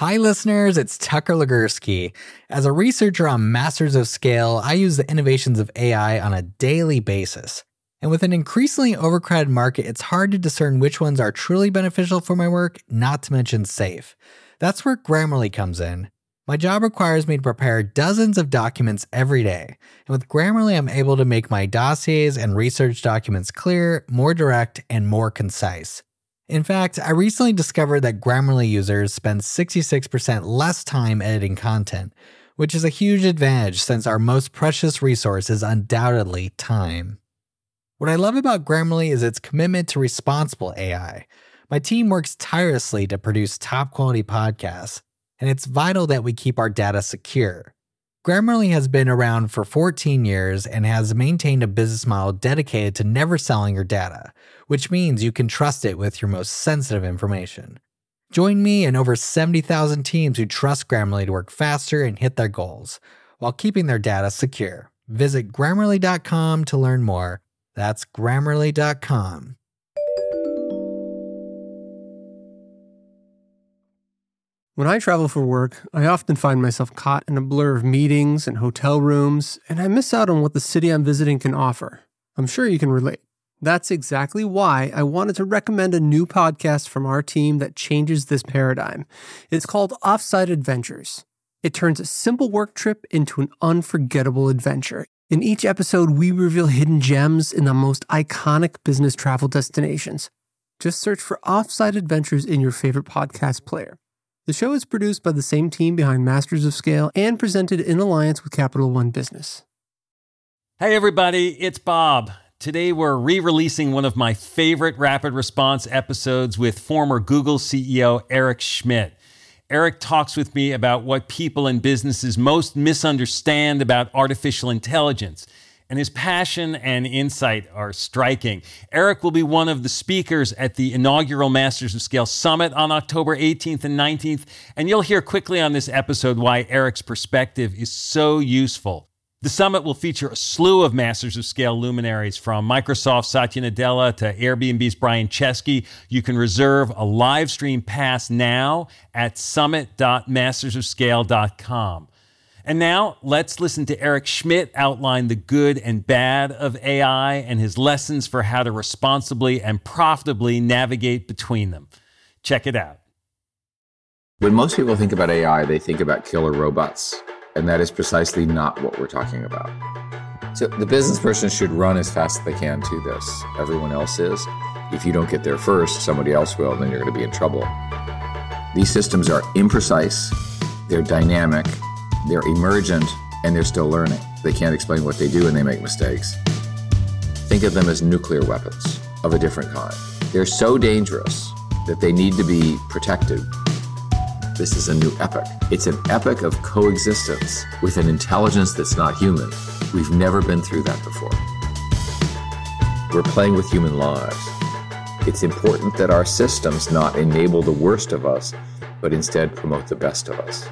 Hi listeners, it's Tucker Legursky. As a researcher on Masters of Scale, I use the innovations of AI on a daily basis. And with an increasingly overcrowded market, it's hard to discern which ones are truly beneficial for my work, not to mention safe. That's where Grammarly comes in. My job requires me to prepare dozens of documents every day. And with Grammarly, I'm able to make my dossiers and research documents clear, more direct, and more concise. In fact, I recently discovered that Grammarly users spend 66% less time editing content, which is a huge advantage since our most precious resource is undoubtedly time. What I love about Grammarly is its commitment to responsible AI. My team works tirelessly to produce top-quality podcasts, and it's vital that we keep our data secure. Grammarly has been around for 14 years and has maintained a business model dedicated to never selling your data, which means you can trust it with your most sensitive information. Join me and over 70,000 teams who trust Grammarly to work faster and hit their goals, while keeping their data secure. Visit Grammarly.com to learn more. That's Grammarly.com. When I travel for work, I often find myself caught in a blur of meetings and hotel rooms, and I miss out on what the city I'm visiting can offer. I'm sure you can relate. That's exactly why I wanted to recommend a new podcast from our team that changes this paradigm. It's called Offsite Adventures. It turns a simple work trip into an unforgettable adventure. In each episode, we reveal hidden gems in the most iconic business travel destinations. Just search for Offsite Adventures in your favorite podcast player. The show is produced by the same team behind Masters of Scale and presented in alliance with Capital One Business. Hey everybody, it's Bob. Today we're re-releasing one of my favorite rapid response episodes with former Google CEO Eric Schmidt. Eric talks with me about what people and businesses most misunderstand about artificial intelligence, and his passion and insight are striking. Eric will be one of the speakers at the inaugural Masters of Scale Summit on October 18th and 19th, and you'll hear quickly on this episode why Eric's perspective is so useful. The summit will feature a slew of Masters of Scale luminaries, from Microsoft's Satya Nadella to Airbnb's Brian Chesky. You can reserve a live stream pass now at summit.mastersofscale.com. And now, let's listen to Eric Schmidt outline the good and bad of AI and his lessons for how to responsibly and profitably navigate between them. Check it out. When most people think about AI, they think about killer robots, and that is precisely not what we're talking about. So the business person should run as fast as they can to this. Everyone else is. If you don't get there first, somebody else will, then you're going to be in trouble. These systems are imprecise, they're dynamic, they're emergent, and they're still learning. They can't explain what they do and they make mistakes. Think of them as nuclear weapons of a different kind. They're so dangerous that they need to be protected. This is a new epoch. It's an epoch of coexistence with an intelligence that's not human. We've never been through that before. We're playing with human lives. It's important that our systems not enable the worst of us, but instead promote the best of us.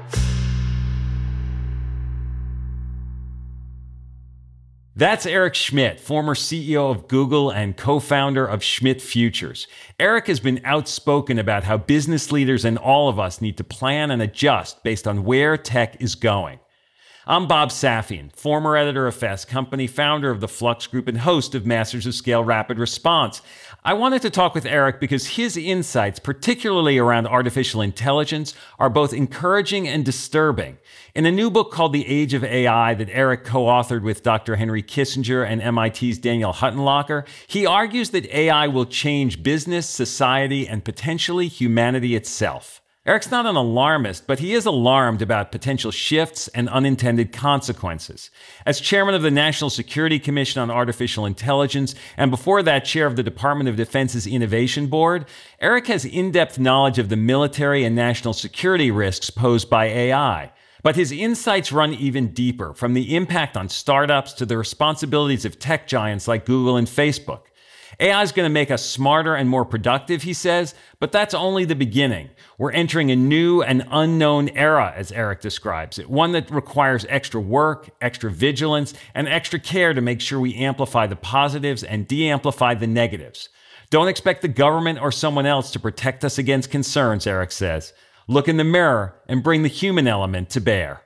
That's Eric Schmidt, former CEO of Google and co-founder of Schmidt Futures. Eric has been outspoken about how business leaders and all of us need to plan and adjust based on where tech is going. I'm Bob Safian, former editor of Fast Company, founder of the Flux Group, and host of Masters of Scale Rapid Response. I wanted to talk with Eric because his insights, particularly around artificial intelligence, are both encouraging and disturbing. In a new book called The Age of AI that Eric co-authored with Dr. Henry Kissinger and MIT's Daniel Huttenlocher, he argues that AI will change business, society, and potentially humanity itself. Eric's not an alarmist, but he is alarmed about potential shifts and unintended consequences. As chairman of the National Security Commission on Artificial Intelligence, and before that, chair of the Department of Defense's Innovation Board, Eric has in-depth knowledge of the military and national security risks posed by AI. But his insights run even deeper, from the impact on startups to the responsibilities of tech giants like Google and Facebook. AI is going to make us smarter and more productive, he says, but that's only the beginning. We're entering a new and unknown era, as Eric describes it, one that requires extra work, extra vigilance, and extra care to make sure we amplify the positives and de-amplify the negatives. Don't expect the government or someone else to protect us against concerns, Eric says. look in the mirror and bring the human element to bear.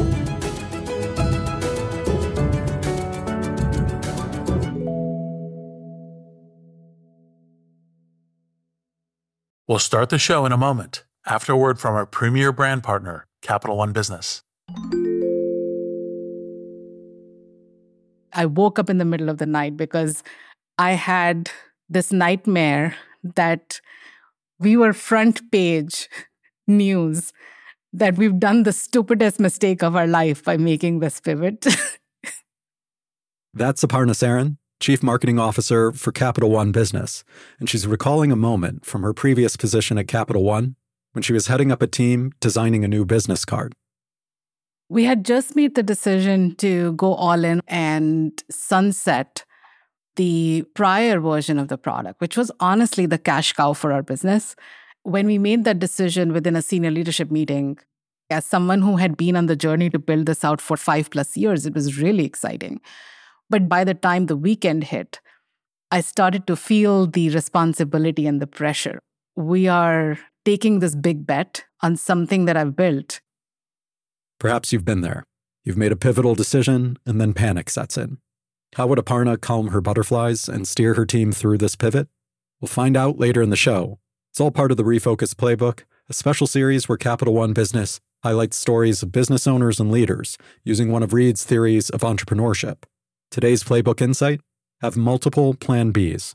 We'll start the show in a moment, after a word from our premier brand partner, Capital One Business. I woke up in the middle of the night because I had this nightmare that we were front page news, that we've done the stupidest mistake of our life by making this pivot. That's Aparna Saran, Chief Marketing Officer for Capital One Business, and she's recalling a moment from her previous position at Capital One when she was heading up a team designing a new business card. We had just made the decision to go all in and sunset the prior version of the product, which was honestly the cash cow for our business. When we made that decision within a senior leadership meeting, as someone who had been on the journey to build this out for 5+ years, it was really exciting. But by the time the weekend hit, I started to feel the responsibility and the pressure. We are taking this big bet on something that I've built. Perhaps you've been there. You've made a pivotal decision, and then panic sets in. How would Aparna calm her butterflies and steer her team through this pivot? We'll find out later in the show. It's all part of the Refocus Playbook, a special series where Capital One Business highlights stories of business owners and leaders using one of Reid's theories of entrepreneurship. Today's Playbook Insight: have multiple Plan Bs.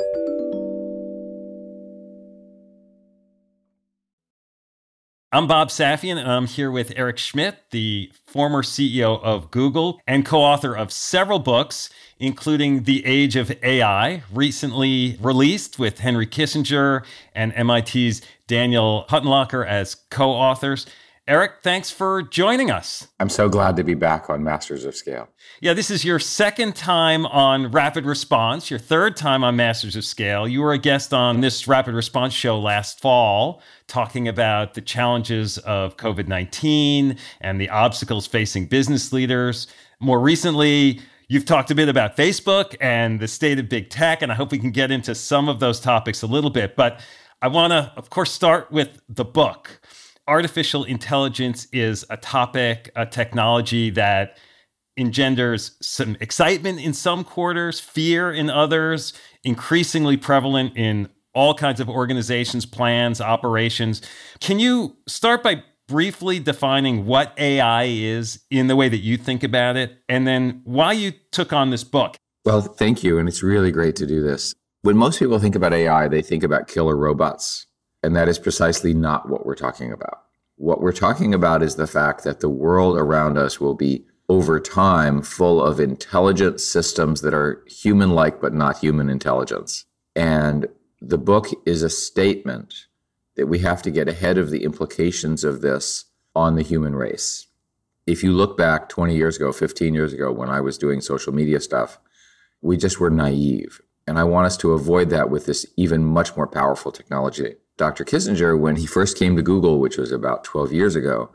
I'm Bob Safian, and I'm here with Eric Schmidt, the former CEO of Google and co-author of several books, including The Age of AI, recently released with Henry Kissinger and MIT's Daniel Huttenlocher as co-authors. Eric, thanks for joining us. I'm so glad to be back on Masters of Scale. Yeah, this is your second time on Rapid Response, your third time on Masters of Scale. You were a guest on this Rapid Response show last fall, talking about the challenges of COVID-19 and the obstacles facing business leaders. More recently, you've talked a bit about Facebook and the state of big tech, and I hope we can get into some of those topics a little bit. But I want to, of course, start with the book. Artificial intelligence is a topic, a technology that engenders some excitement in some quarters, fear in others, increasingly prevalent in all kinds of organizations, plans, operations. Can you start by briefly defining what AI is in the way that you think about it, and then why you took on this book? Well, thank you. And it's really great to do this. When most people think about AI, they think about killer robots. And that is precisely not what we're talking about. What we're talking about is the fact that the world around us will be, over time, full of intelligent systems that are human-like but not human intelligence. And the book is a statement that we have to get ahead of the implications of this on the human race. If you look back 20 years ago, 15 years ago, when I was doing social media stuff, we just were naive. And I want us to avoid that with this even much more powerful technology. Dr. Kissinger, when he first came to Google, which was about 12 years ago,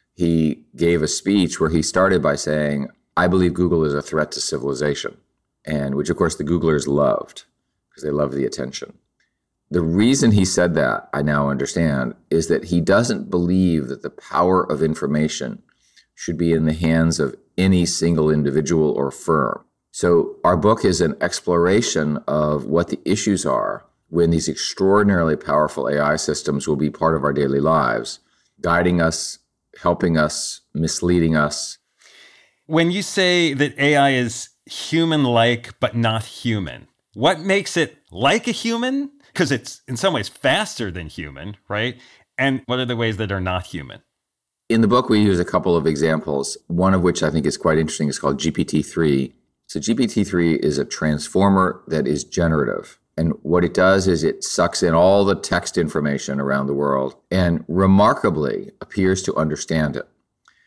he gave a speech where he started by saying, I believe Google is a threat to civilization, and which, of course, the Googlers loved because they loved the attention. The reason he said that, I now understand, is that he doesn't believe that the power of information should be in the hands of any single individual or firm. So our book is an exploration of what the issues are when these extraordinarily powerful AI systems will be part of our daily lives, guiding us, helping us, misleading us. When you say that AI is human-like but not human, what makes it like a human? Because it's in some ways faster than human, right? And what are the ways that are not human? In the book, we use a couple of examples, one of which I think is quite interesting. It's called GPT-3. So GPT-3 is a transformer that is generative. And what it does is it sucks in all the text information around the world and remarkably appears to understand it.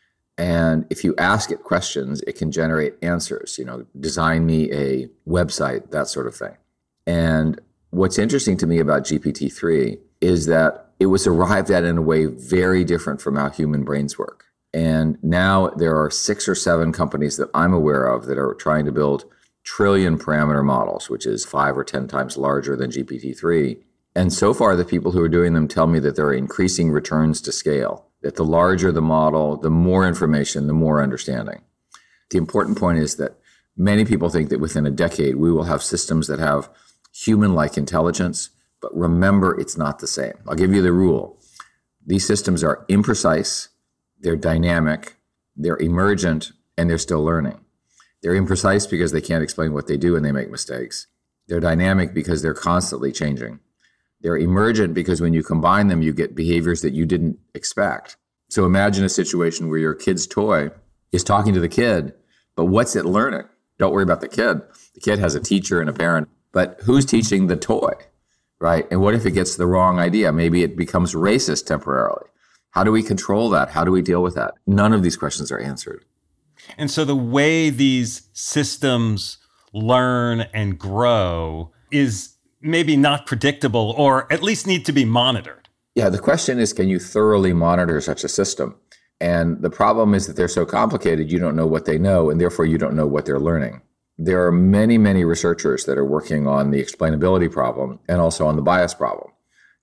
And if you ask it questions, it can generate answers, design me a website, that sort of thing. And what's interesting to me about GPT-3 is that it was arrived at in a way very different from how human brains work. And now there are 6 or 7 companies that I'm aware of that are trying to build trillion parameter models, which is 5 or 10 times larger than GPT-3. And so far, the people who are doing them tell me that there are increasing returns to scale, that the larger the model, the more information, the more understanding. The important point is that many people think that within a decade, we will have systems that have human-like intelligence, but remember, it's not the same. I'll give you the rule. These systems are imprecise, they're dynamic, they're emergent, and they're still learning. They're imprecise because they can't explain what they do and they make mistakes. They're dynamic because they're constantly changing. They're emergent because when you combine them, you get behaviors that you didn't expect. So imagine a situation where your kid's toy is talking to the kid, but what's it learning? Don't worry about the kid. The kid has a teacher and a parent, but who's teaching the toy, right? And what if it gets the wrong idea? Maybe it becomes racist temporarily. How do we control that? How do we deal with that? None of these questions are answered. And so the way these systems learn and grow is maybe not predictable, or at least need to be monitored. Yeah, the question is, can you thoroughly monitor such a system? And the problem is that they're so complicated, you don't know what they know, and therefore you don't know what they're learning. There are many, many researchers that are working on the explainability problem and also on the bias problem.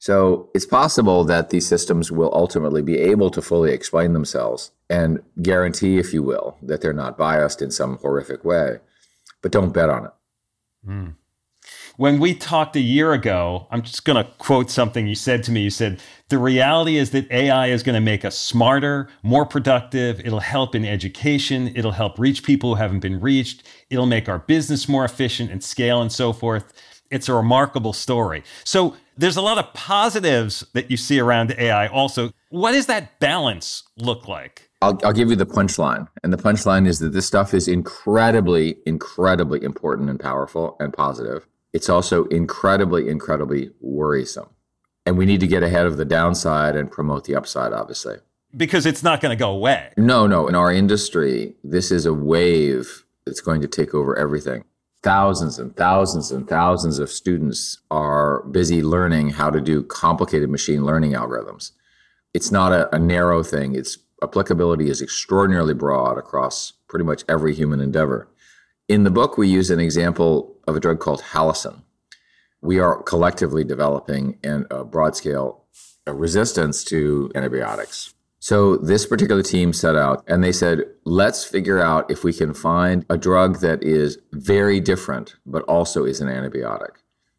So it's possible that these systems will ultimately be able to fully explain themselves and guarantee, if you will, that they're not biased in some horrific way. But don't bet on it. Mm. When we talked a year ago, I'm just going to quote something you said to me. You said, the reality is that AI is going to make us smarter, more productive. It'll help in education. It'll help reach people who haven't been reached. It'll make our business more efficient and scale and so forth. It's a remarkable story. So there's a lot of positives that you see around AI also. What does that balance look like? I'll give you the punchline. And the punchline is that this stuff is incredibly, incredibly important and powerful and positive. It's also incredibly, incredibly worrisome. And we need to get ahead of the downside and promote the upside, obviously. Because it's not going to go away. No. In our industry, this is a wave that's going to take over everything. Thousands and thousands and thousands of students are busy learning how to do complicated machine learning algorithms. It's not a narrow thing. Its applicability is extraordinarily broad across pretty much every human endeavor. In the book, we use an example of a drug called Halocin. We are collectively developing a broad-scale resistance to antibiotics. So this particular team set out and they said, let's figure out if we can find a drug that is very different, but also is an antibiotic.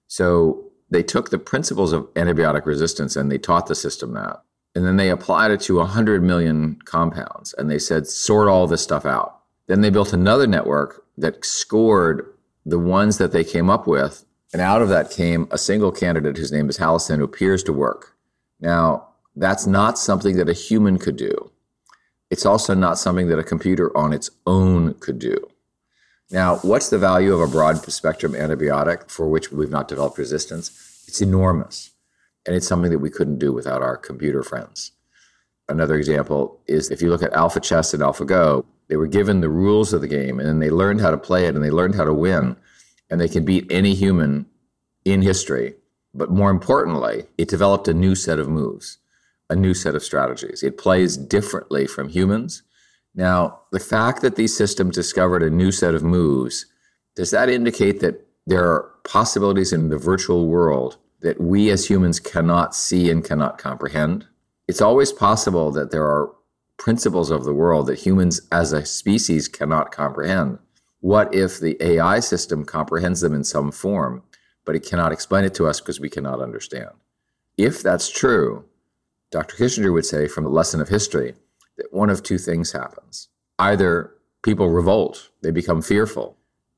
So they took the principles of antibiotic resistance and they taught the system that. And then they applied it to 100 million compounds and they said, sort all this stuff out. Then they built another network that scored the ones that they came up with. And out of that came a single candidate whose name is Halocin, who appears to work. Now, that's not something that a human could do. It's also not something that a computer on its own could do. Now, what's the value of a broad spectrum antibiotic for which we've not developed resistance? It's enormous. And it's something that we couldn't do without our computer friends. Another example is if you look at Alpha Chess and AlphaGo, they were given the rules of the game and then they learned how to play it and they learned how to win. And they can beat any human in history. But more importantly, it developed a new set of moves, a new set of strategies. It plays differently from humans. Now, the fact that these systems discovered a new set of moves, does that indicate that there are possibilities in the virtual world that we as humans cannot see and cannot comprehend? It's always possible that there are principles of the world that humans as a species cannot comprehend. What if the AI system comprehends them in some form, but it cannot explain it to us because we cannot understand? If that's true, Dr. Kissinger would say from the lesson of history that one of two things happens. Either people revolt, they become fearful,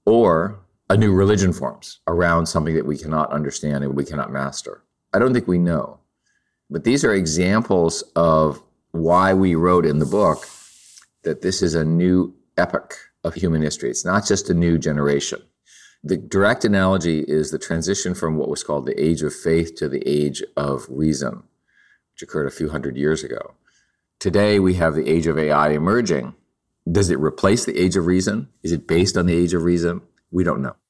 or a new religion forms around something that we cannot understand and we cannot master. I don't think we know. But these are examples of why we wrote in the book that this is a new epoch of human history. It's not just a new generation. The direct analogy is the transition from what was called the age of faith to the age of reason, which occurred a few hundred years ago. Today, we have the age of AI emerging. Does it replace the age of reason? Is it based on the age of reason? We don't know.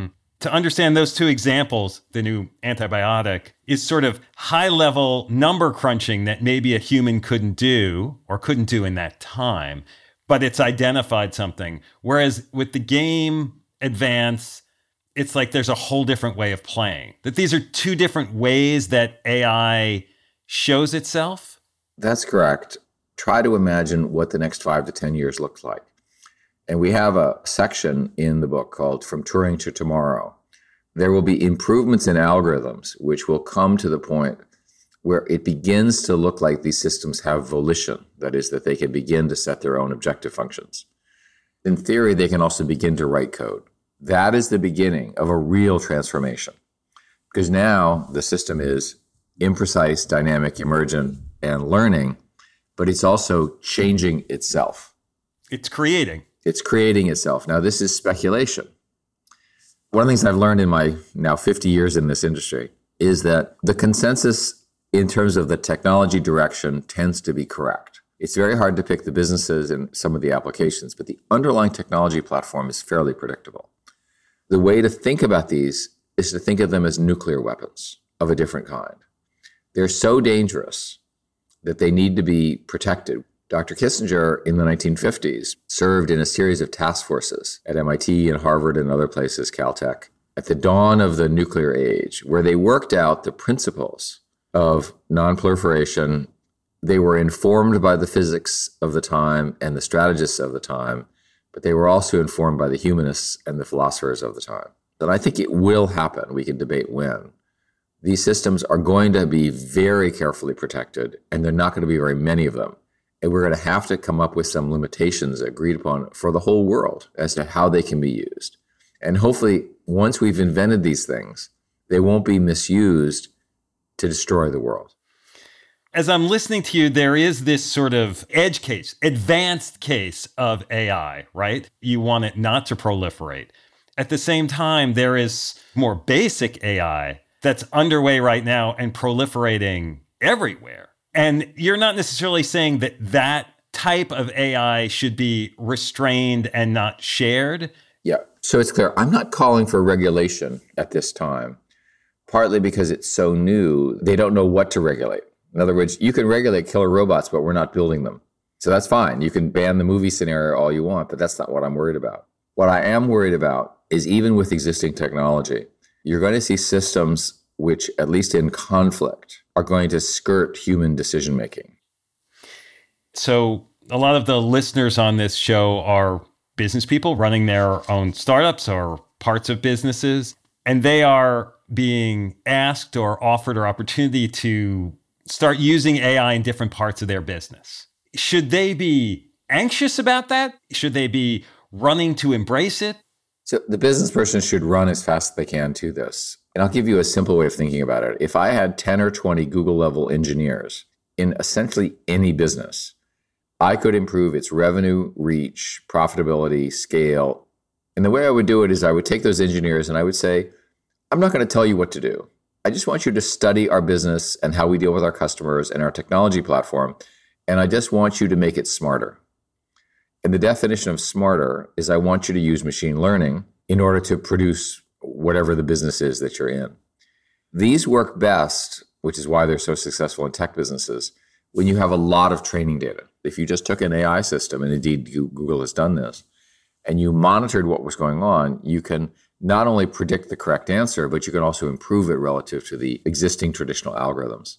To understand those two examples, the new antibiotic is sort of high-level number crunching that maybe a human couldn't do or couldn't do in that time, but it's identified something. Whereas with the game advance, it's like there's a whole different way of playing, that these are two different ways that AI shows itself? That's correct. Try to imagine what the next 5 to 10 years looks like. And we have a section in the book called From Turing to Tomorrow. There will be improvements in algorithms, which will come to the point where it begins to look like these systems have volition. That is, that they can begin to set their own objective functions. In theory, they can also begin to write code. That is the beginning of a real transformation. Because now the system is imprecise, dynamic, emergent, and learning, but it's also changing itself. It's creating. It's creating itself. Now, this is speculation. One of the things I've learned in my now 50 years in this industry is that the consensus in terms of the technology direction tends to be correct. It's very hard to pick the businesses and some of the applications, but the underlying technology platform is fairly predictable. The way to think about these is to think of them as nuclear weapons of a different kind. They're so dangerous that they need to be protected. Dr. Kissinger in the 1950s served in a series of task forces at MIT and Harvard and other places, Caltech, at the dawn of the nuclear age, where they worked out the principles of nonproliferation. They were informed by the physics of the time and the strategists of the time, but they were also informed by the humanists and the philosophers of the time. And I think it will happen. We can debate when. These systems are going to be very carefully protected, and there are not going to be very many of them. And we're going to have to come up with some limitations agreed upon for the whole world as to how they can be used. And hopefully, once we've invented these things, they won't be misused to destroy the world. As I'm listening to you, there is this sort of edge case, advanced case of AI, right? You want it not to proliferate. At the same time, there is more basic AI that's underway right now and proliferating everywhere. And you're not necessarily saying that that type of AI should be restrained and not shared. Yeah, so it's clear. I'm not calling for regulation at this time, partly because it's so new, they don't know what to regulate. In other words, you can regulate killer robots, but we're not building them. So that's fine. You can ban the movie scenario all you want, but that's not what I'm worried about. What I am worried about is even with existing technology, you're going to see systems which, at least in conflict, are going to skirt human decision-making. So a lot of the listeners on this show are business people running their own startups or parts of businesses, and they are being asked or offered or opportunity to start using AI in different parts of their business. Should they be anxious about that? Should they be running to embrace it? So the business person should run as fast as they can to this. And I'll give you a simple way of thinking about it. If I had 10 or 20 Google-level engineers in essentially any business, I could improve its revenue, reach, profitability, scale. And the way I would do it is I would take those engineers and I would say, I'm not going to tell you what to do. I just want you to study our business and how we deal with our customers and our technology platform. And I just want you to make it smarter. And the definition of smarter is I want you to use machine learning in order to produce whatever the business is that you're in. These work best, which is why they're so successful in tech businesses, when you have a lot of training data. If you just took an AI system, and indeed Google has done this, and you monitored what was going on, you can not only predict the correct answer, but you can also improve it relative to the existing traditional algorithms.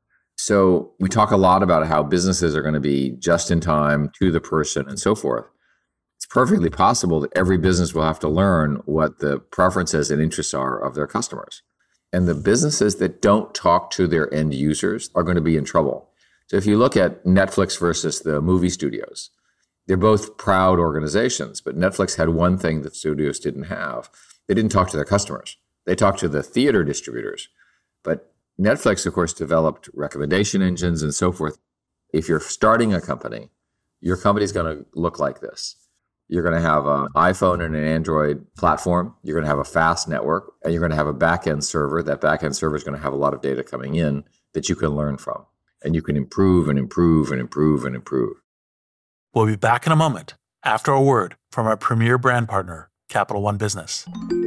So we talk a lot about how businesses are going to be just in time, to the person, and so forth. It's perfectly possible that every business will have to learn what the preferences and interests are of their customers. And the businesses that don't talk to their end users are going to be in trouble. So if you look at Netflix versus the movie studios, they're both proud organizations, but Netflix had one thing that studios didn't have. They didn't talk to their customers. They talked to the theater distributors. But Netflix, of course, developed recommendation engines and so forth. If you're starting a company, your company's going to look like this. You're going to have an iPhone and an Android platform. You're going to have a fast network, and you're going to have a back-end server. That back-end server is going to have a lot of data coming in that you can learn from. And you can improve and improve and improve and improve. We'll be back in a moment after a word from our premier brand partner, Capital One Business.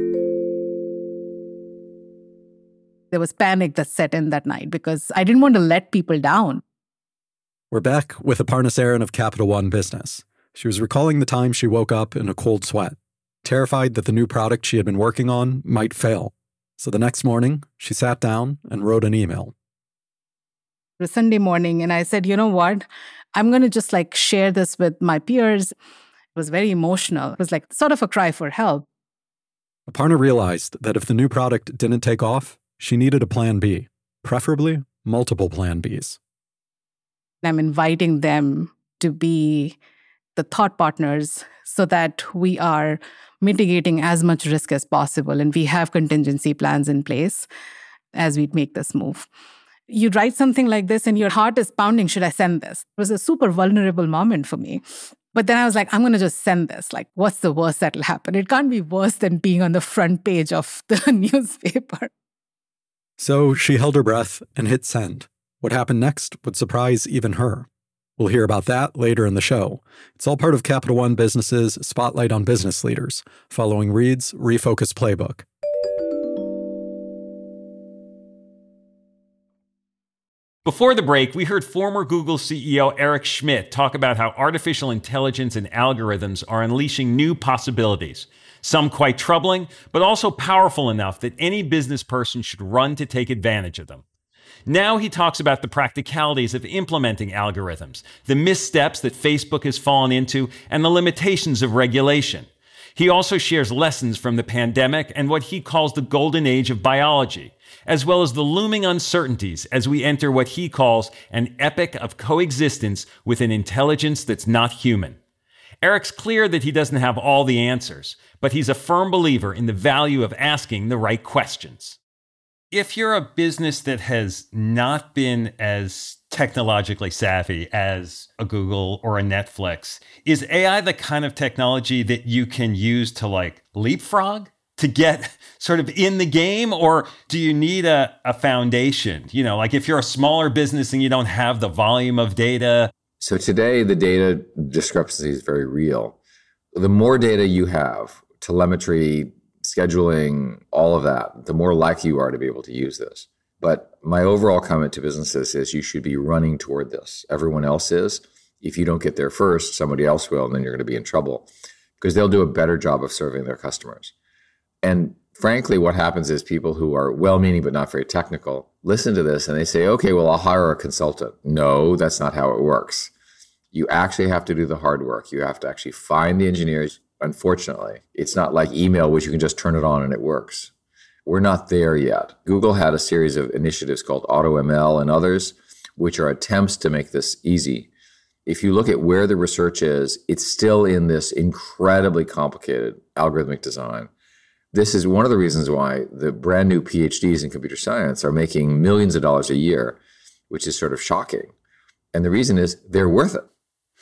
There was panic that set in that night because I didn't want to let people down. We're back with Aparna Saran of Capital One Business. She was recalling the time she woke up in a cold sweat. terrified that the new product she had been working on might fail. So the next morning, she sat down and wrote an email. It was Sunday morning, and I said, you know what? I'm going to just share this with my peers. It was very emotional. It was sort of a cry for help. Aparna realized that if the new product didn't take off, she needed a plan B, preferably multiple plan Bs. I'm inviting them to be the thought partners so that we are mitigating as much risk as possible and we have contingency plans in place as we make this move. You write something like this and your heart is pounding, should I send this? It was a super vulnerable moment for me. But then I was I'm going to just send this. What's the worst that'll happen? It can't be worse than being on the front page of the newspaper. So she held her breath and hit send. What happened next would surprise even her. We'll hear about that later in the show. It's all part of Capital One Business's Spotlight on Business Leaders, following Reed's Refocus Playbook. Before the break, we heard former Google CEO Eric Schmidt talk about how artificial intelligence and algorithms are unleashing new possibilities. Some quite troubling, but also powerful enough that any business person should run to take advantage of them. Now he talks about the practicalities of implementing algorithms, the missteps that Facebook has fallen into, and the limitations of regulation. He also shares lessons from the pandemic and what he calls the golden age of biology, as well as the looming uncertainties as we enter what he calls an epoch of coexistence with an intelligence that's not human. Eric's clear that he doesn't have all the answers, but he's a firm believer in the value of asking the right questions. If you're a business that has not been as technologically savvy as a Google or a Netflix, is AI the kind of technology that you can use to leapfrog to get sort of in the game? Or do you need a foundation? If you're a smaller business and you don't have the volume of data. So today, the data discrepancy is very real. The more data you have, telemetry, scheduling, all of that, the more likely you are to be able to use this. But my overall comment to businesses is you should be running toward this. Everyone else is. If you don't get there first, somebody else will, and then you're going to be in trouble because they'll do a better job of serving their customers. And frankly, what happens is people who are well-meaning but not very technical listen to this and they say, okay, well, I'll hire a consultant. No, that's not how it works. You actually have to do the hard work. You have to actually find the engineers. Unfortunately, it's not like email, which you can just turn it on and it works. We're not there yet. Google had a series of initiatives called AutoML and others, which are attempts to make this easy. If you look at where the research is, it's still in this incredibly complicated algorithmic design. This is one of the reasons why the brand new PhDs in computer science are making millions of dollars a year, which is sort of shocking. And the reason is they're worth it.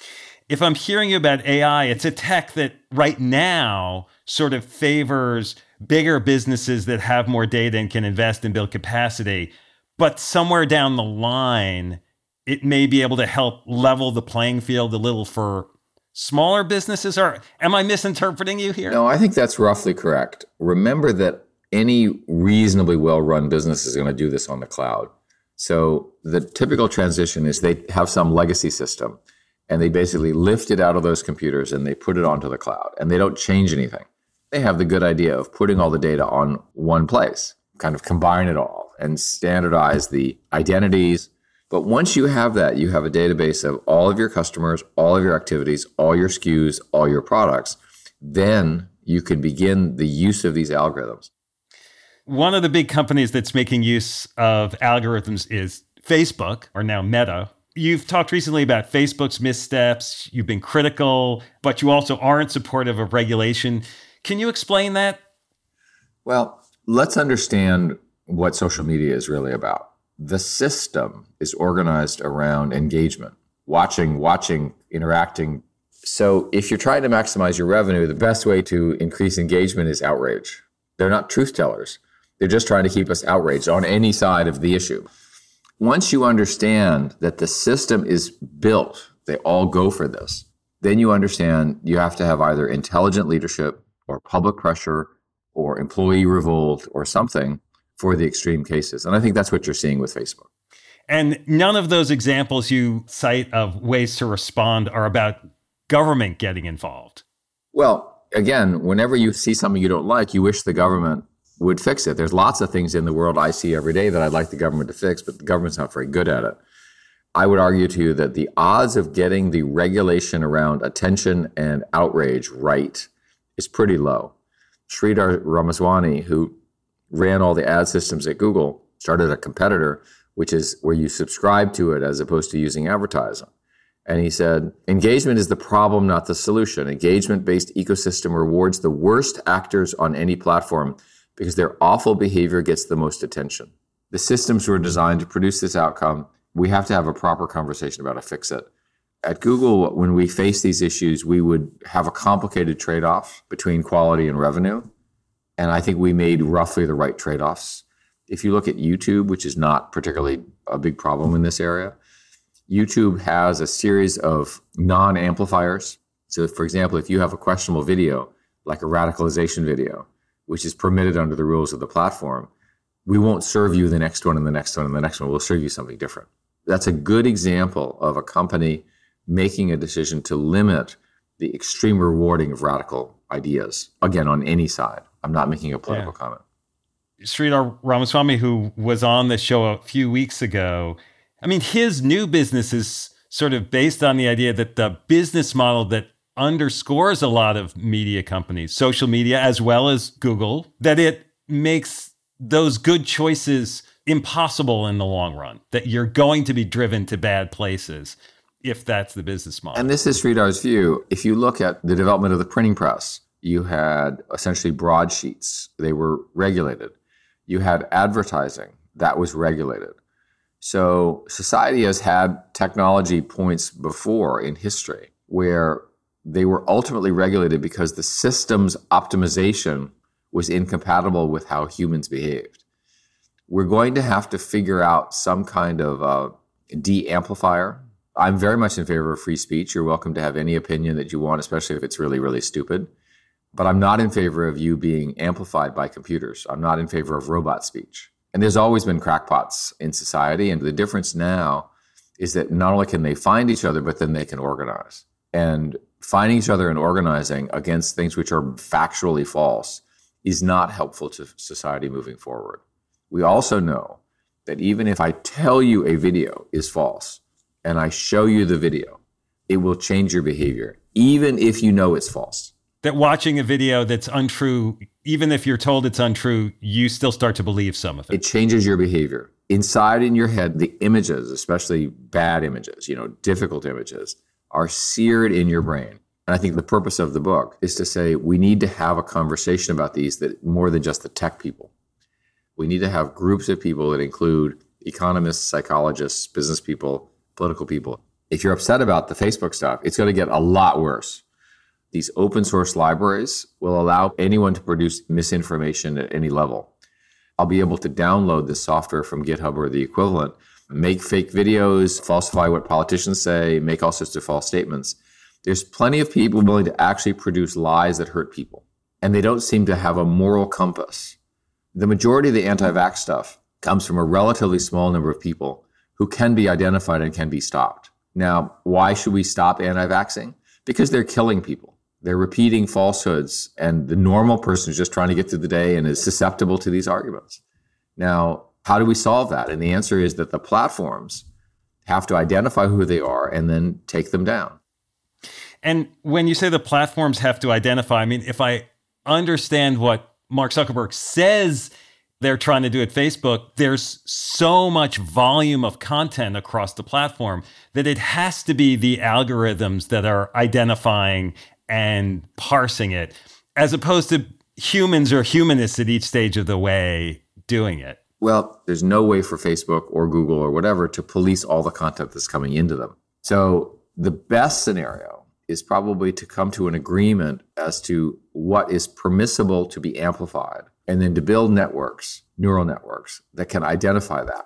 If I'm hearing you about AI, it's a tech that right now sort of favors bigger businesses that have more data and can invest and build capacity. But somewhere down the line, it may be able to help level the playing field a little for smaller businesses. Or am I misinterpreting you here? No, I think that's roughly correct. Remember that any reasonably well-run business is going to do this on the cloud. So the typical transition is they have some legacy system and they basically lift it out of those computers and they put it onto the cloud and they don't change anything. They have the good idea of putting all the data on one place, kind of combine it all and standardize the identities. But once you have that, you have a database of all of your customers, all of your activities, all your SKUs, all your products. Then you can begin the use of these algorithms. One of the big companies that's making use of algorithms is Facebook, or now Meta. You've talked recently about Facebook's missteps. You've been critical, but you also aren't supportive of regulation. Can you explain that? Well, let's understand what social media is really about. The system is organized around engagement, watching, interacting. So if you're trying to maximize your revenue, the best way to increase engagement is outrage. They're not truth tellers. They're just trying to keep us outraged on any side of the issue. Once you understand that the system is built, they all go for this, then you understand you have to have either intelligent leadership or public pressure or employee revolt or something for the extreme cases. And I think that's what you're seeing with Facebook. And none of those examples you cite of ways to respond are about government getting involved. Well, again, whenever you see something you don't like, you wish the government would fix it. There's lots of things in the world I see every day that I'd like the government to fix, but the government's not very good at it. I would argue to you that the odds of getting the regulation around attention and outrage right is pretty low. Sridhar Ramaswamy, who ran all the ad systems at Google, started a competitor, which is where you subscribe to it as opposed to using advertising. And he said, engagement is the problem, not the solution. Engagement-based ecosystem rewards the worst actors on any platform because their awful behavior gets the most attention. The systems were designed to produce this outcome. We have to have a proper conversation about how to fix it. At Google, when we face these issues, we would have a complicated trade-off between quality and revenue. And I think we made roughly the right trade-offs. If you look at YouTube, which is not particularly a big problem in this area, YouTube has a series of non-amplifiers. So, for example, if you have a questionable video, like a radicalization video, which is permitted under the rules of the platform, we won't serve you the next one and the next one and the next one. We'll serve you something different. That's a good example of a company making a decision to limit the extreme rewarding of radical ideas, again, on any side. I'm not making a political comment. Sridhar Ramaswamy, who was on the show a few weeks ago, I mean, his new business is sort of based on the idea that the business model that underscores a lot of media companies, social media, as well as Google, that it makes those good choices impossible in the long run, that you're going to be driven to bad places if that's the business model. And this is Sridhar's view. If you look at the development of the printing press, you had essentially broadsheets. They were regulated. You had advertising. That was regulated. So society has had technology points before in history where they were ultimately regulated because the system's optimization was incompatible with how humans behaved. We're going to have to figure out some kind of de-amplifier. I'm very much in favor of free speech. You're welcome to have any opinion that you want, especially if it's really, really stupid. But I'm not in favor of you being amplified by computers. I'm not in favor of robot speech. And there's always been crackpots in society. And the difference now is that not only can they find each other, but then they can organize. And finding each other and organizing against things which are factually false is not helpful to society moving forward. We also know that even if I tell you a video is false and I show you the video, it will change your behavior, even if you know it's false. That watching a video that's untrue, even if you're told it's untrue, you still start to believe some of it. It changes your behavior. Inside in your head, the images, especially bad images, difficult images, are seared in your brain. And I think the purpose of the book is to say we need to have a conversation about these that more than just the tech people. We need to have groups of people that include economists, psychologists, business people, political people. If you're upset about the Facebook stuff, it's going to get a lot worse. These open source libraries will allow anyone to produce misinformation at any level. I'll be able to download this software from GitHub or the equivalent, make fake videos, falsify what politicians say, make all sorts of false statements. There's plenty of people willing to actually produce lies that hurt people. And they don't seem to have a moral compass. The majority of the anti-vax stuff comes from a relatively small number of people who can be identified and can be stopped. Now, why should we stop anti-vaxxing? Because they're killing people. They're repeating falsehoods, and the normal person is just trying to get through the day and is susceptible to these arguments. Now, how do we solve that? And the answer is that the platforms have to identify who they are and then take them down. And when you say the platforms have to identify, I mean, if I understand what Mark Zuckerberg says they're trying to do at Facebook, there's so much volume of content across the platform that it has to be the algorithms that are identifying and parsing it, as opposed to humans or humanists at each stage of the way doing it. Well, there's no way for Facebook or Google or whatever to police all the content that's coming into them. So the best scenario is probably to come to an agreement as to what is permissible to be amplified, and then to build networks, neural networks, that can identify that.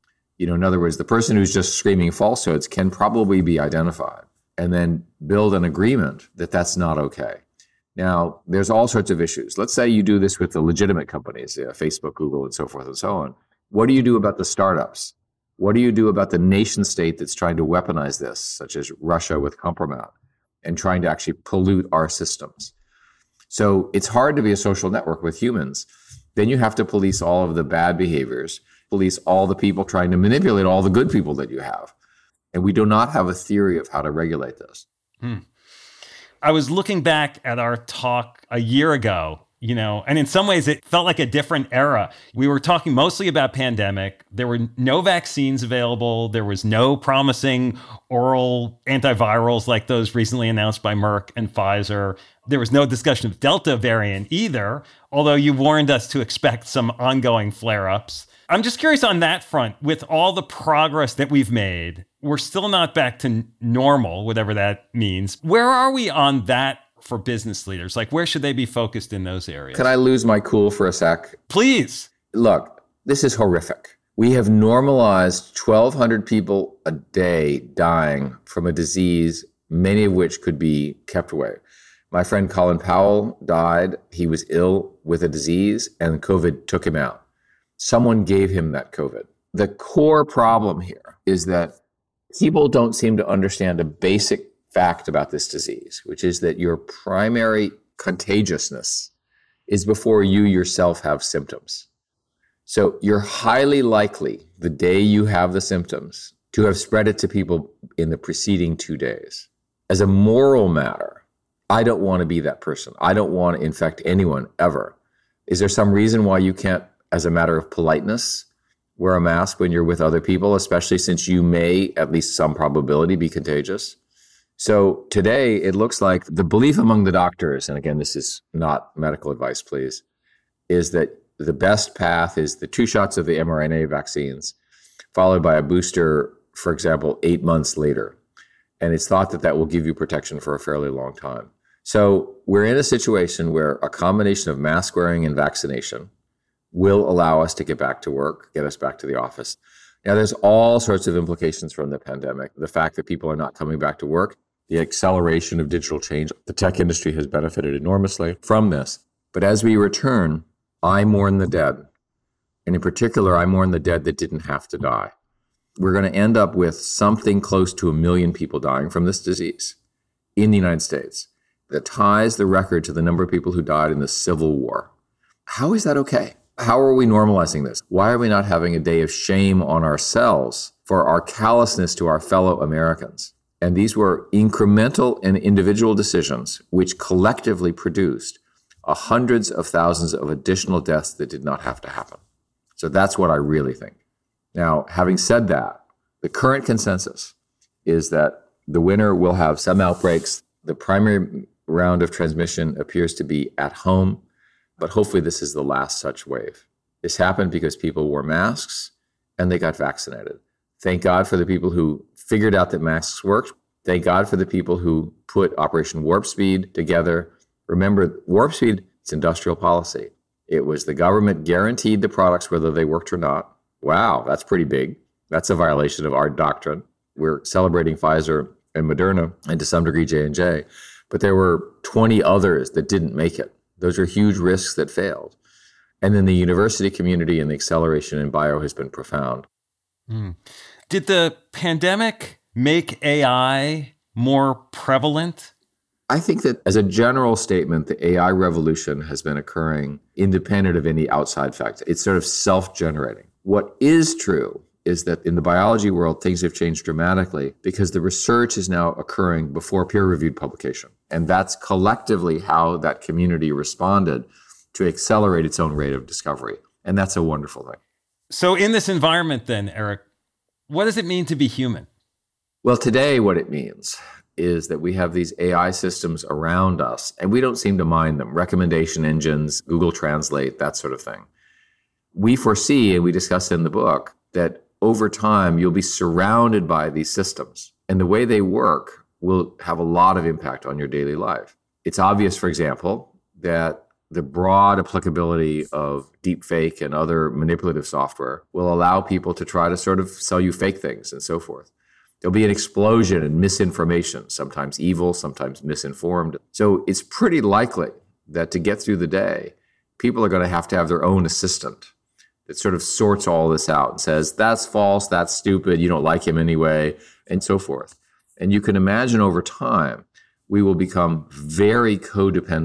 In other words, the person who's just screaming falsehoods can probably be identified, and then build an agreement that that's not okay. Now, there's all sorts of issues. Let's say you do this with the legitimate companies, Facebook, Google, and so forth and so on. What do you do about the startups? What do you do about the nation state that's trying to weaponize this, such as Russia with Compromat, and trying to actually pollute our systems? So it's hard to be a social network with humans. Then you have to police all of the bad behaviors, police all the people trying to manipulate all the good people that you have. And we do not have a theory of how to regulate this. I was looking back at our talk a year ago, and in some ways it felt like a different era. We were talking mostly about pandemic. There were no vaccines available. There was no promising oral antivirals like those recently announced by Merck and Pfizer. There was no discussion of Delta variant either, although you warned us to expect some ongoing flare-ups. I'm just curious on that front, with all the progress that we've made, we're still not back to normal, whatever that means. Where are we on that for business leaders? Like, where should they be focused in those areas? Can I lose my cool for a sec? Please. Look, this is horrific. We have normalized 1,200 people a day dying from a disease, many of which could be kept away. My friend Colin Powell died. He was ill with a disease and COVID took him out. Someone gave him that COVID. The core problem here is that people don't seem to understand a basic fact about this disease, which is that your primary contagiousness is before you yourself have symptoms. So you're highly likely the day you have the symptoms to have spread it to people in the preceding 2 days. As a moral matter, I don't want to be that person. I don't want to infect anyone ever. Is there some reason why you can't, as a matter of politeness, wear a mask when you're with other people, especially since you may, at least some probability, be contagious? So today, it looks like the belief among the doctors, and again, this is not medical advice, please, is that the best path is the 2 shots of the mRNA vaccines, followed by a booster, for example, 8 months later. And it's thought that that will give you protection for a fairly long time. So we're in a situation where a combination of mask wearing and vaccination will allow us to get back to work, get us back to the office. Now, there's all sorts of implications from the pandemic. The fact that people are not coming back to work, the acceleration of digital change. The tech industry has benefited enormously from this. But as we return, I mourn the dead. And in particular, I mourn the dead that didn't have to die. We're going to end up with something close to 1 million people dying from this disease in the United States that ties the record to the number of people who died in the Civil War. How is that okay? How are we normalizing this? Why are we not having a day of shame on ourselves for our callousness to our fellow Americans? And these were incremental and individual decisions which collectively produced hundreds of thousands of additional deaths that did not have to happen. So that's what I really think. Now, having said that, the current consensus is that the winter will have some outbreaks. The primary round of transmission appears to be at home, but hopefully this is the last such wave. This happened because people wore masks and they got vaccinated. Thank God for the people who figured out that masks worked. Thank God for the people who put Operation Warp Speed together. Remember, Warp Speed, it's industrial policy. It was the government guaranteed the products whether they worked or not. Wow, that's pretty big. That's a violation of our doctrine. We're celebrating Pfizer and Moderna and to some degree J&J, but there were 20 others that didn't make it. Those are huge risks that failed. And then the university community and the acceleration in bio has been profound. Did the pandemic make AI more prevalent? I think that as a general statement, the AI revolution has been occurring independent of any outside factor. It's sort of self-generating. What is true is that in the biology world, things have changed dramatically because the research is now occurring before peer-reviewed publication. And that's collectively how that community responded to accelerate its own rate of discovery. And that's a wonderful thing. So in this environment then, Eric, what does it mean to be human? Well, today what it means is that we have these AI systems around us, and we don't seem to mind them. Recommendation engines, Google Translate, that sort of thing. We foresee, and we discuss in the book, that over time you'll be surrounded by these systems. And the way they work will have a lot of impact on your daily life. It's obvious, for example, that the broad applicability of deepfake and other manipulative software will allow people to try to sort of sell you fake things and so forth. There'll be an explosion in misinformation, sometimes evil, sometimes misinformed. So it's pretty likely that to get through the day, people are going to have their own assistant that sort of sorts all this out and says, that's false, that's stupid, you don't like him anyway, and so forth. And you can imagine over time, we will become very codependent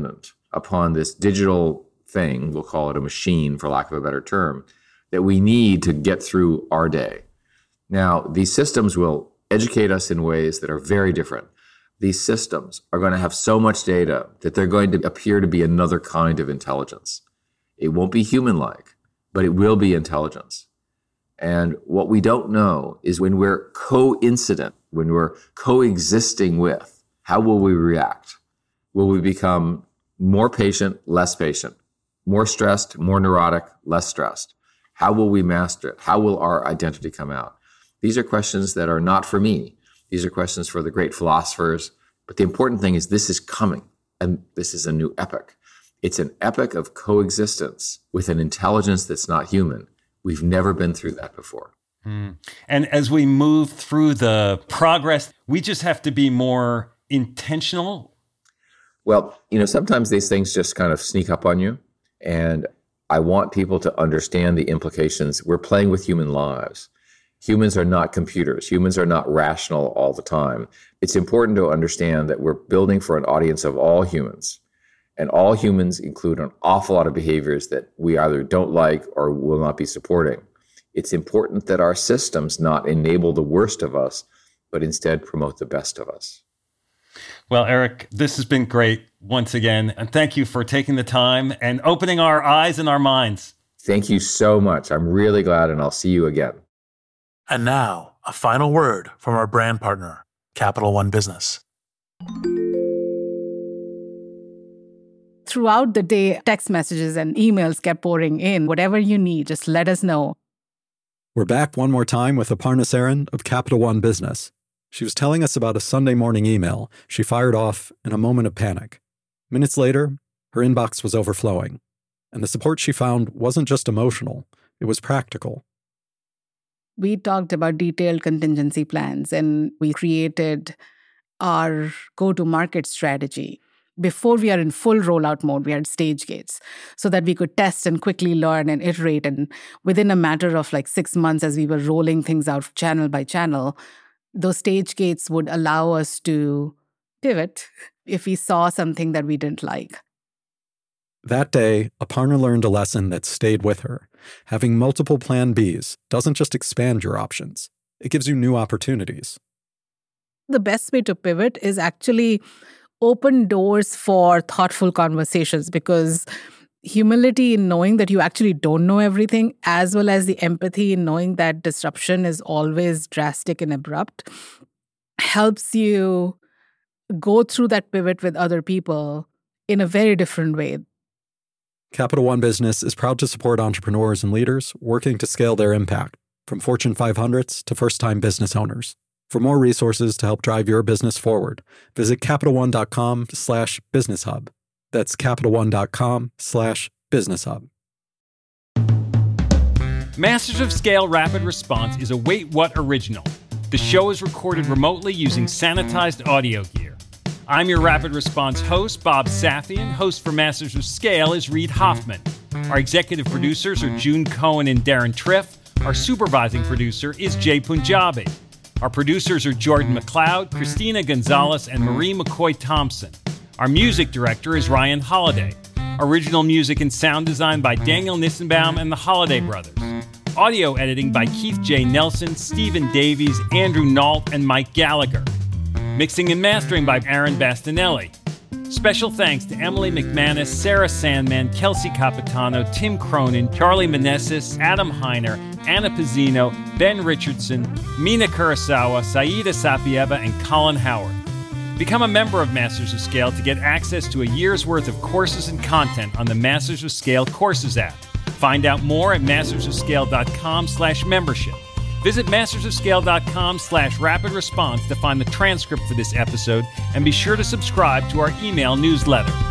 upon this digital thing, we'll call it a machine for lack of a better term, that we need to get through our day. Now, these systems will educate us in ways that are very different. These systems are going to have so much data that they're going to appear to be another kind of intelligence. It won't be human-like, but it will be intelligence. And what we don't know is when we're coincident, when we're coexisting with, how will we react? Will we become more patient, less patient? More stressed, more neurotic, less stressed? How will we master it? How will our identity come out? These are questions that are not for me. These are questions for the great philosophers. But the important thing is this is coming, and this is a new epoch. It's an epoch of coexistence with an intelligence that's not human. We've never been through that before. And as we move through the progress, we just have to be more intentional. Well, sometimes these things just kind of sneak up on you. And I want people to understand the implications. We're playing with human lives. Humans are not computers. Humans are not rational all the time. It's important to understand that we're building for an audience of all humans. And all humans include an awful lot of behaviors that we either don't like or will not be supporting. It's important that our systems not enable the worst of us, but instead promote the best of us. Well, Eric, this has been great once again. And thank you for taking the time and opening our eyes and our minds. Thank you so much. I'm really glad, and I'll see you again. And now, a final word from our brand partner, Capital One Business. Throughout the day, text messages and emails kept pouring in. Whatever you need, just let us know. We're back one more time with Aparna Saran of Capital One Business. She was telling us about a Sunday morning email she fired off in a moment of panic. Minutes later, her inbox was overflowing. And the support she found wasn't just emotional, it was practical. We talked about detailed contingency plans, and we created our go-to-market strategy. Before we are in full rollout mode, we had stage gates so that we could test and quickly learn and iterate. And within a matter of 6 months, as we were rolling things out channel by channel, those stage gates would allow us to pivot if we saw something that we didn't like. That day, Aparna learned a lesson that stayed with her. Having multiple plan Bs doesn't just expand your options, it gives you new opportunities. The best way to pivot is actually open doors for thoughtful conversations, because humility in knowing that you actually don't know everything, as well as the empathy in knowing that disruption is always drastic and abrupt, helps you go through that pivot with other people in a very different way. Capital One Business is proud to support entrepreneurs and leaders working to scale their impact, from Fortune 500s to first-time business owners. For more resources to help drive your business forward, visit CapitalOne.com/BusinessHub. That's CapitalOne.com/BusinessHub. Masters of Scale Rapid Response is a Wait What original. The show is recorded remotely using sanitized audio gear. I'm your Rapid Response host, Bob Safian. Host for Masters of Scale is Reid Hoffman. Our executive producers are June Cohen and Darren Triff. Our supervising producer is Jay Punjabi. Our producers are Jordan McLeod, Christina Gonzalez, and Marie McCoy Thompson. Our music director is Ryan Holiday. Original music and sound design by Daniel Nissenbaum and the Holiday Brothers. Audio editing by Keith J. Nelson, Stephen Davies, Andrew Nault, and Mike Gallagher. Mixing and mastering by Aaron Bastinelli. Special thanks to Emily McManus, Sarah Sandman, Kelsey Capitano, Tim Cronin, Charlie Meneses, Adam Heiner, Anna Pizzino, Ben Richardson, Mina Kurosawa, Saida Sapieva, and Colin Howard. Become a member of Masters of Scale to get access to a year's worth of courses and content on the Masters of Scale Courses app. Find out more at mastersofscale.com/membership. Visit mastersofscale.com/rapid response to find the transcript for this episode, and be sure to subscribe to our email newsletter.